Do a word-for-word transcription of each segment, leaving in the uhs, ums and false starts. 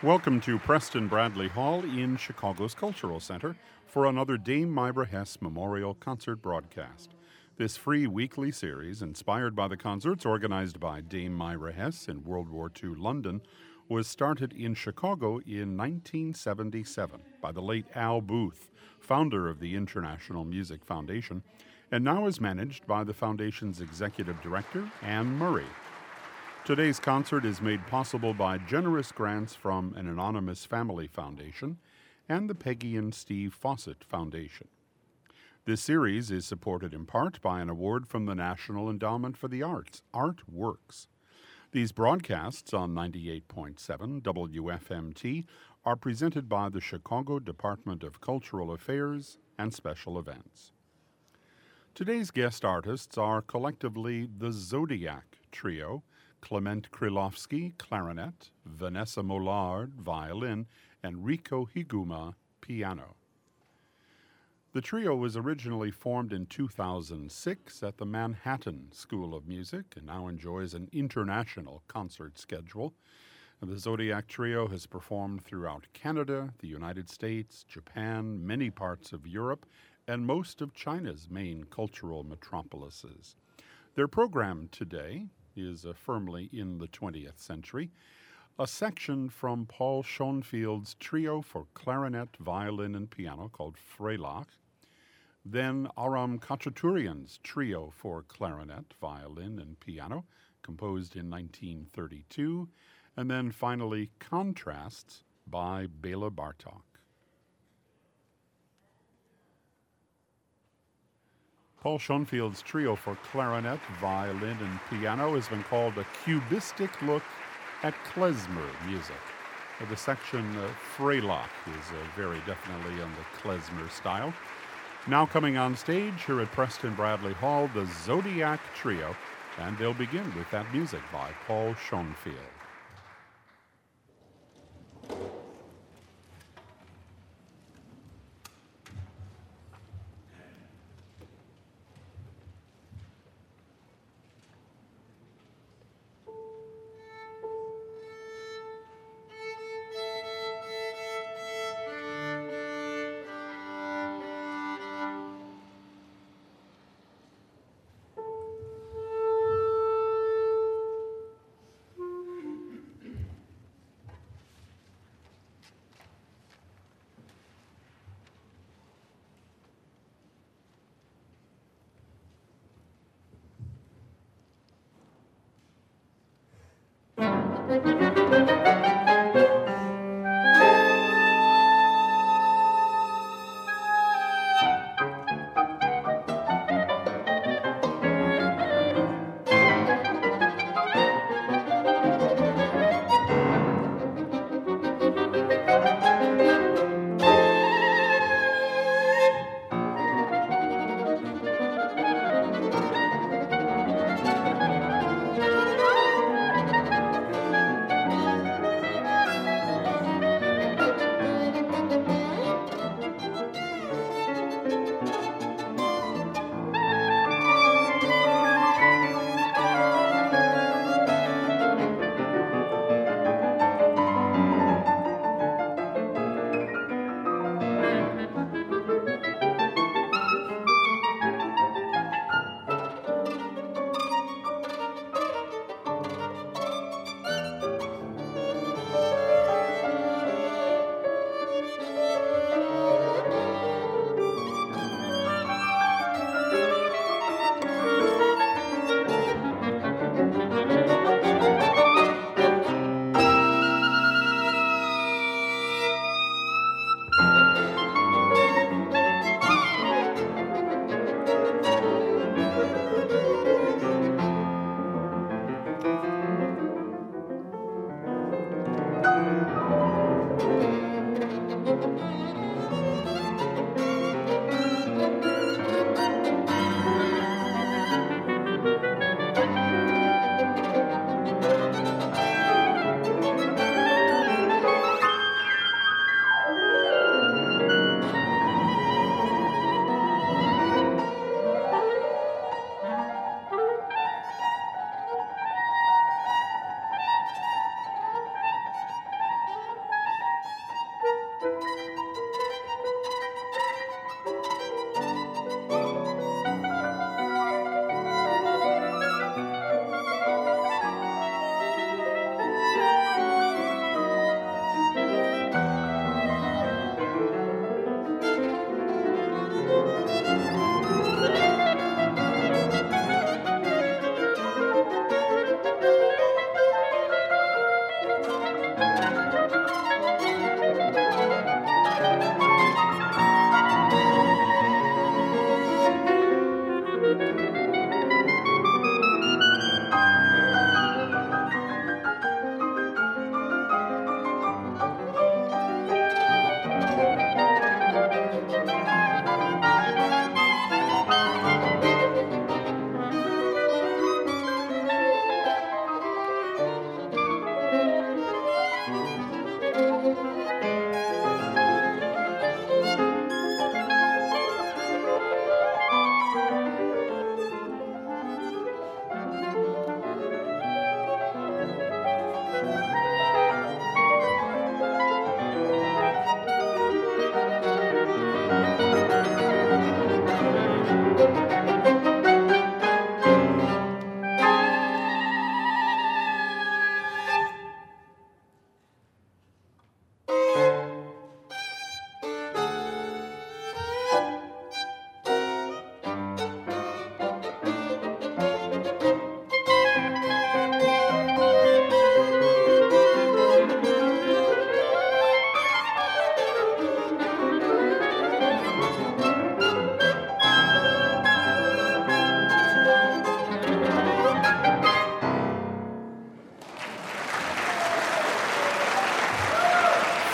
Welcome to Preston Bradley Hall in Chicago's Cultural Center for another Dame Myra Hess Memorial Concert broadcast. This free weekly series, inspired by the concerts organized by Dame Myra Hess in World War Two London, was started in Chicago in nineteen seventy-seven by the late Al Booth, founder of the International Music Foundation, and now is managed by the Foundation's executive director, Anne Murray. Today's concert is made possible by generous grants from an anonymous family foundation and the Peggy and Steve Fawcett Foundation. This series is supported in part by an award from the National Endowment for the Arts, Art Works. These broadcasts on ninety-eight point seven W F M T are presented by the Chicago Department of Cultural Affairs and Special Events. Today's guest artists are collectively the Zodiac Trio, Clement Krylowski, clarinet, Vanessa Mollard, violin, and Rico Higuma, piano. The trio was originally formed in two thousand six at the Manhattan School of Music and now enjoys an international concert schedule. The Zodiac Trio has performed throughout Canada, the United States, Japan, many parts of Europe, and most of China's main cultural metropolises. Their program today is uh, firmly in the twentieth century, a section from Paul Schoenfield's trio for clarinet, violin, and piano called Freilach, then Aram Khachaturian's trio for clarinet, violin, and piano, composed in nineteen thirty-two, and then finally Contrasts by Bela Bartok. Paul Schoenfield's trio for clarinet, violin, and piano has been called a cubistic look at klezmer music. Uh, the section uh, Freilach is uh, very definitely in the klezmer style. Now coming on stage here at Preston Bradley Hall, the Zodiac Trio, and they'll begin with that music by Paul Schoenfield.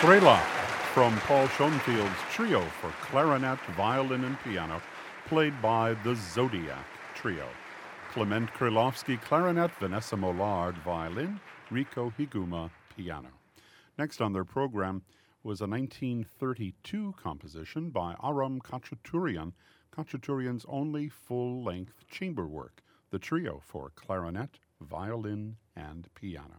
Frela from Paul Schoenfield's trio for clarinet, violin, and piano, played by the Zodiac Trio. Clement Krylovsky, clarinet, Vanessa Mollard, violin, Rico Higuma, piano. Next on their program was a nineteen thirty-two composition by Aram Khachaturian, Khachaturian's only full-length chamber work, the trio for clarinet, violin, and piano.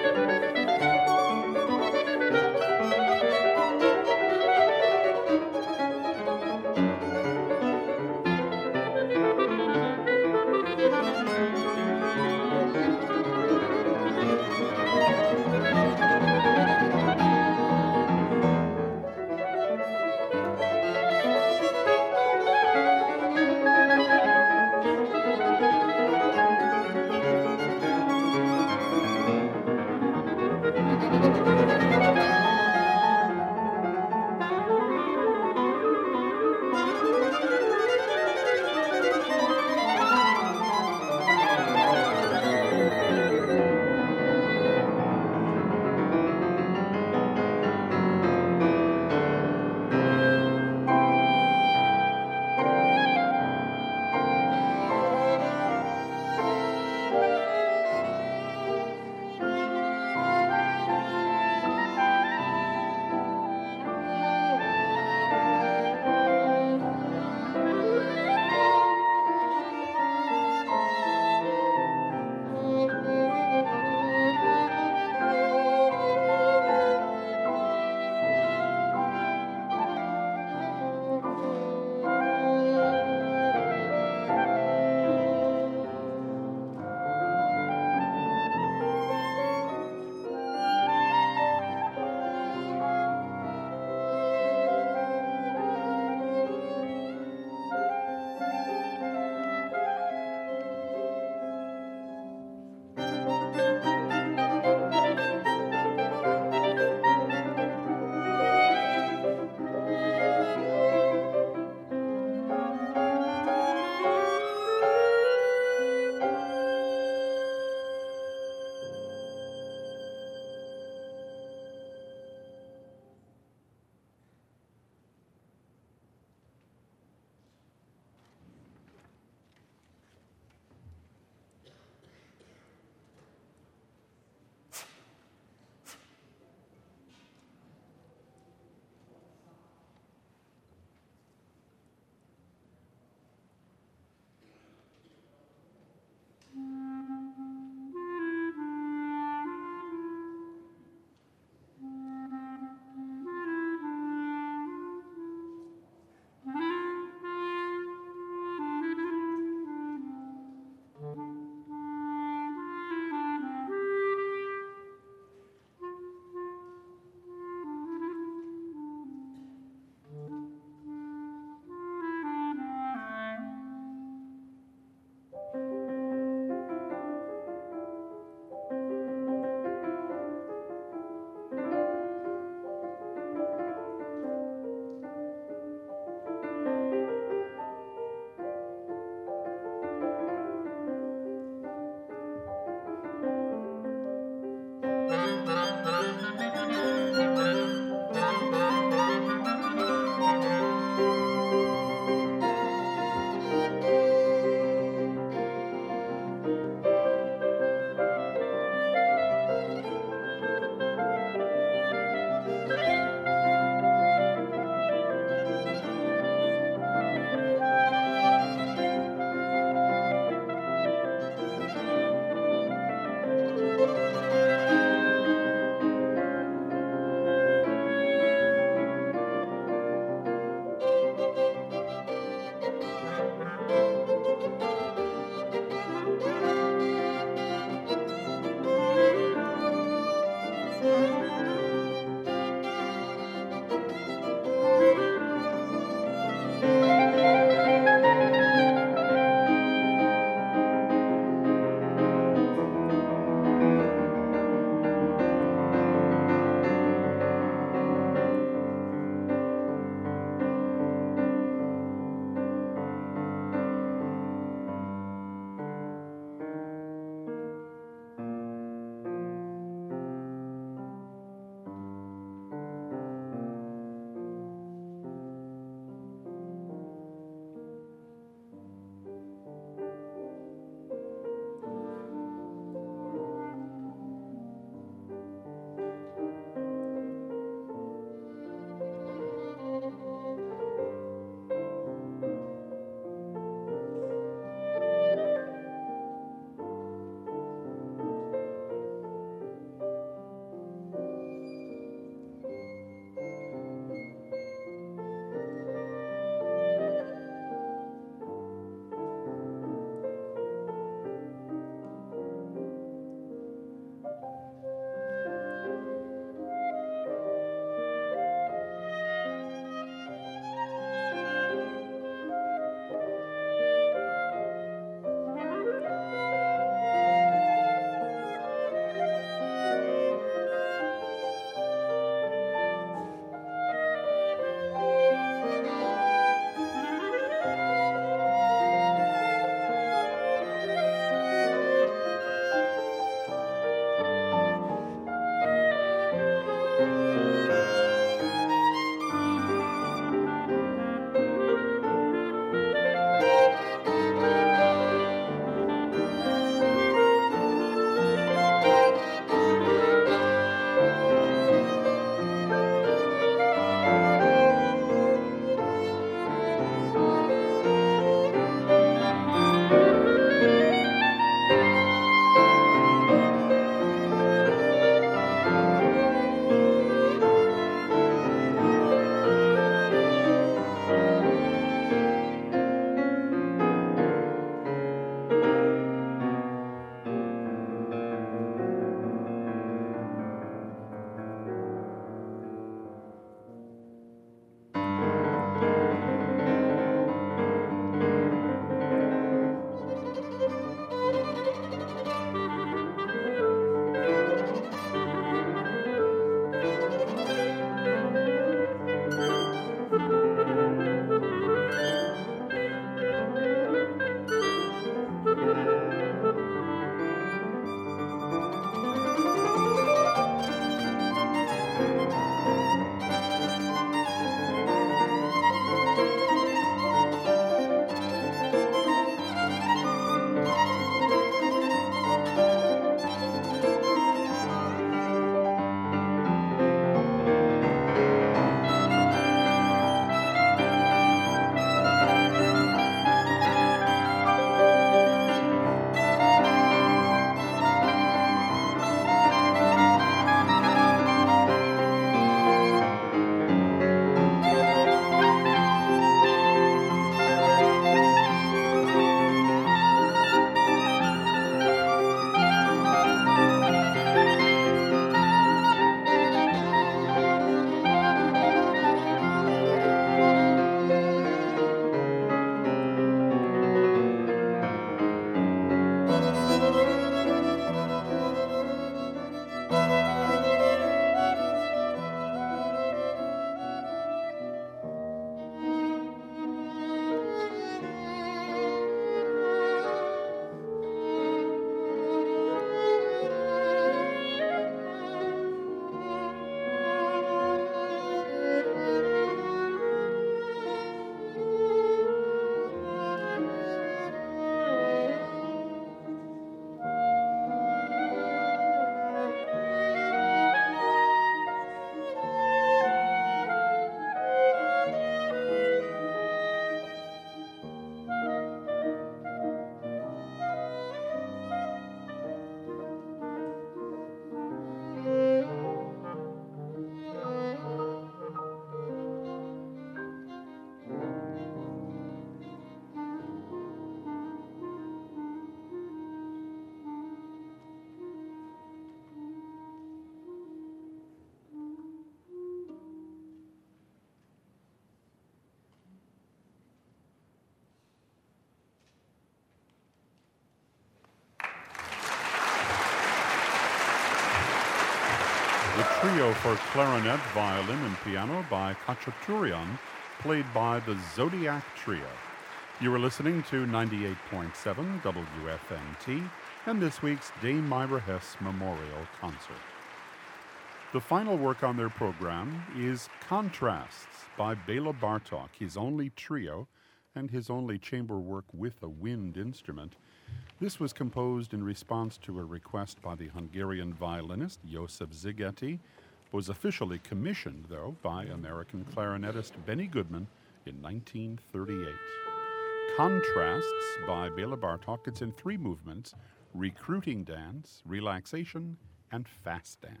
trio for clarinet, violin, and piano by Khachaturian, played by the Zodiac Trio. You are listening to ninety-eight point seven W F M T and this week's Dame Myra Hess Memorial Concert. The final work on their program is Contrasts by Bela Bartok, his only trio and his only chamber work with a wind instrument. This was composed in response to a request by the Hungarian violinist Joseph Szigeti, was officially commissioned, though, by American clarinetist Benny Goodman in nineteen thirty-eight. Contrasts by Bela Bartok. It's in three movements: recruiting dance, relaxation, and fast dance.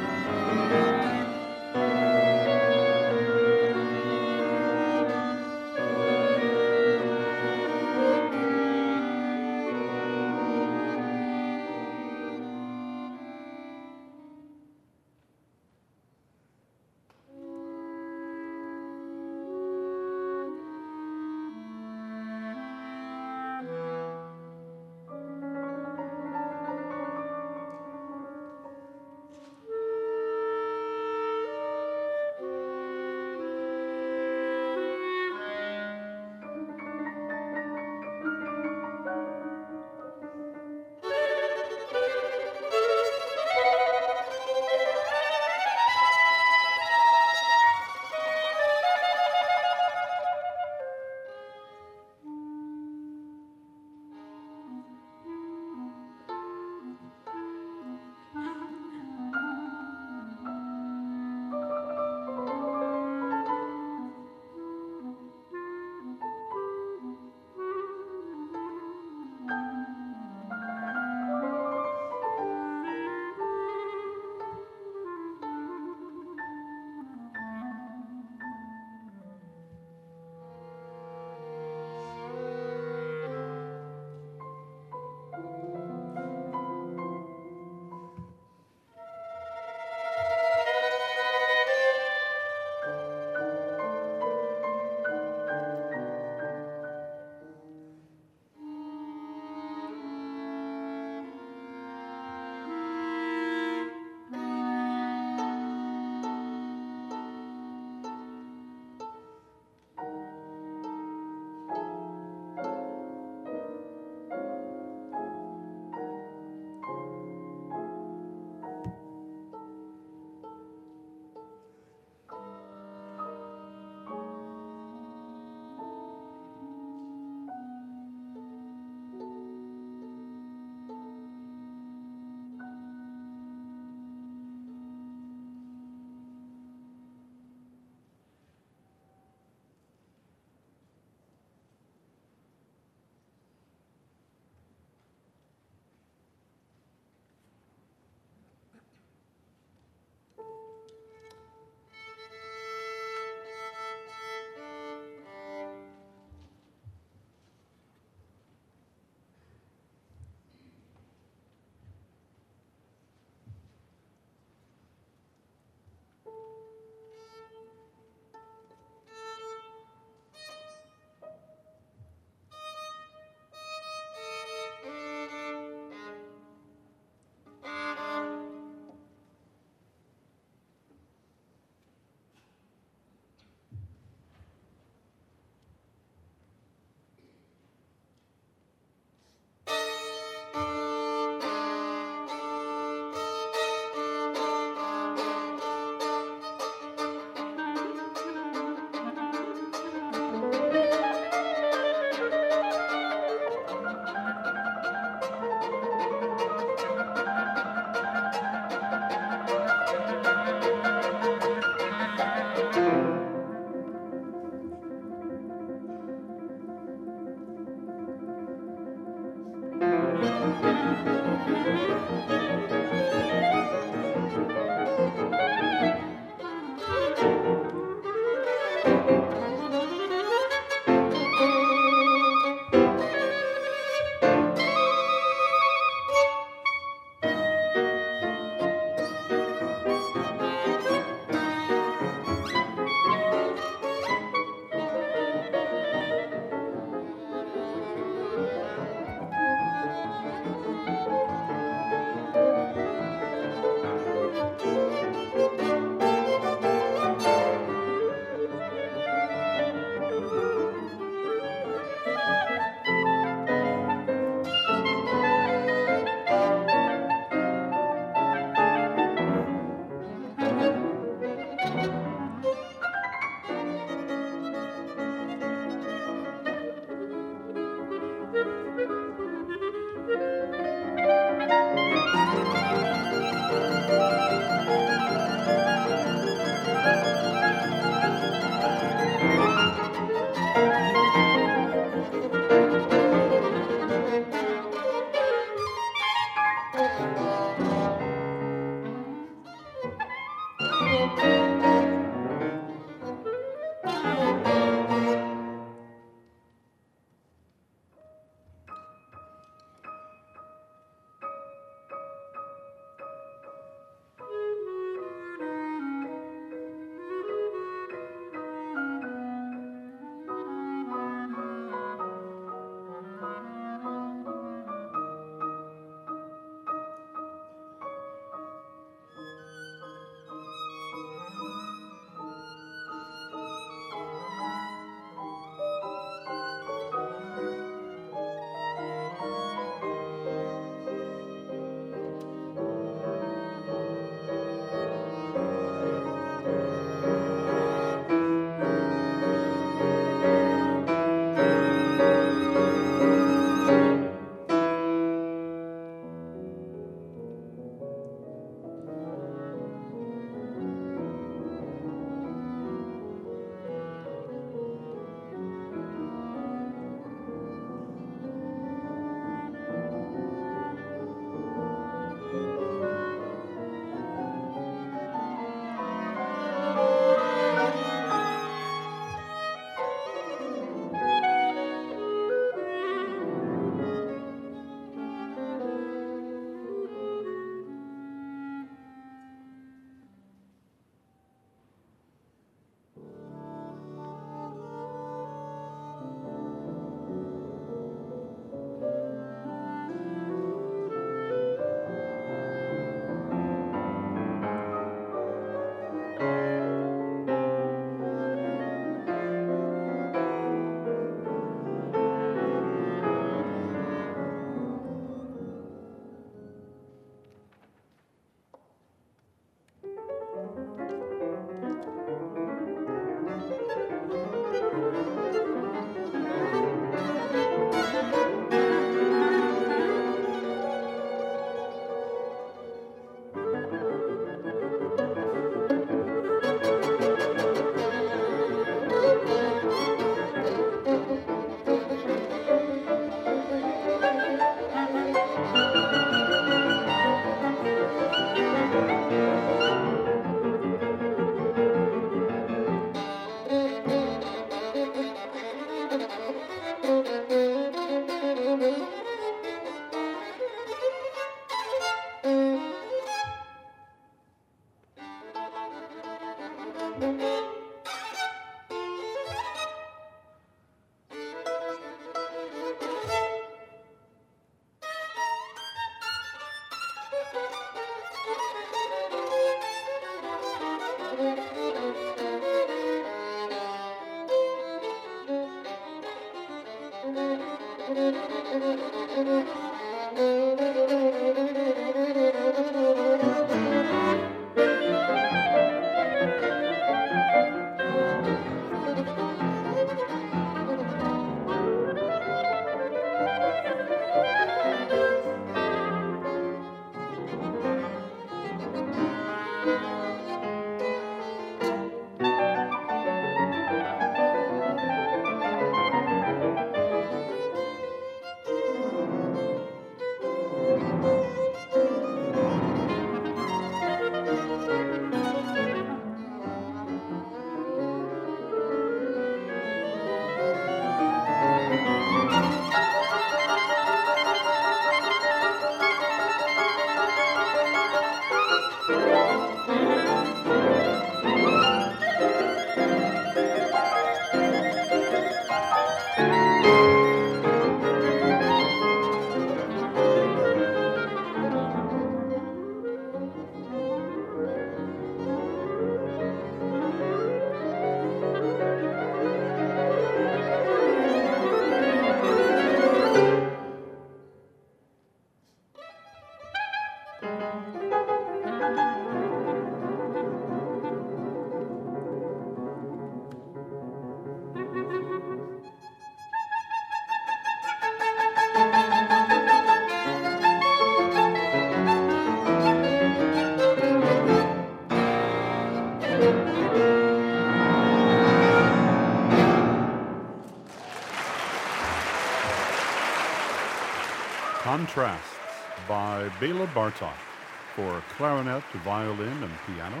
Contrasts by Bela Bartok for clarinet, violin, and piano,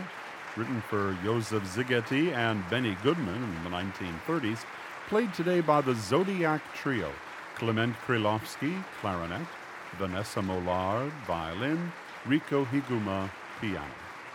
written for Joseph Szigeti and Benny Goodman in the nineteen thirties, played today by the Zodiac Trio: Clement Krylovsky, clarinet; Vanessa Mollard, violin; Rico Higuma, piano.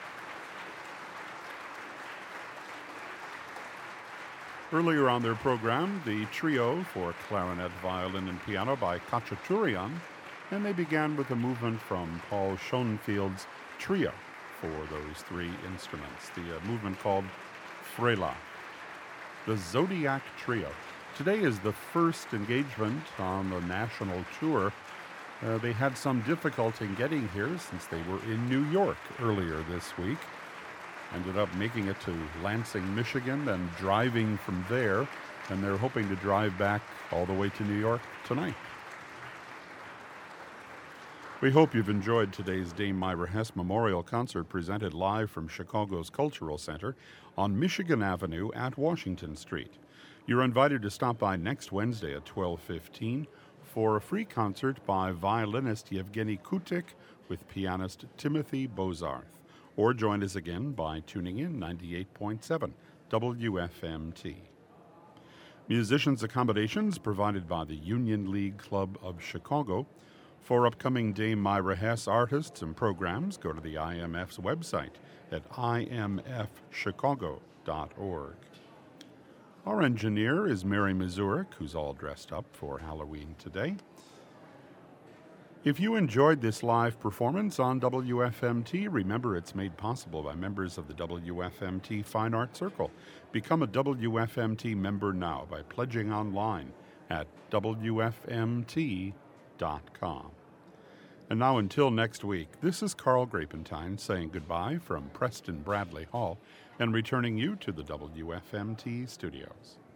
Earlier on their program, the trio for clarinet, violin, and piano by Khachaturian, and they began with a movement from Paul Schoenfield's trio for those three instruments, the uh, movement called Frela. The Zodiac Trio. Today is the first engagement on the national tour. Uh, they had some difficulty in getting here since they were in New York earlier this week. Ended up making it to Lansing, Michigan, and driving from there, and they're hoping to drive back all the way to New York tonight. We hope you've enjoyed today's Dame Myra Hess Memorial Concert presented live from Chicago's Cultural Center on Michigan Avenue at Washington Street. You're invited to stop by next Wednesday at twelve fifteen for a free concert by violinist Yevgeny Kutik with pianist Timothy Bozarth. Or join us again by tuning in ninety-eight point seven W F M T. Musicians' accommodations provided by the Union League Club of Chicago. For upcoming Dame Myra Hess artists and programs, go to the I M F's website at I M F chicago dot org. Our engineer is Mary Mazurek, who's all dressed up for Halloween today. If you enjoyed this live performance on W F M T, remember it's made possible by members of the W F M T Fine Arts Circle. Become a W F M T member now by pledging online at W F M T dot com. And now until next week, this is Carl Grapentine saying goodbye from Preston Bradley Hall and returning you to the W F M T studios.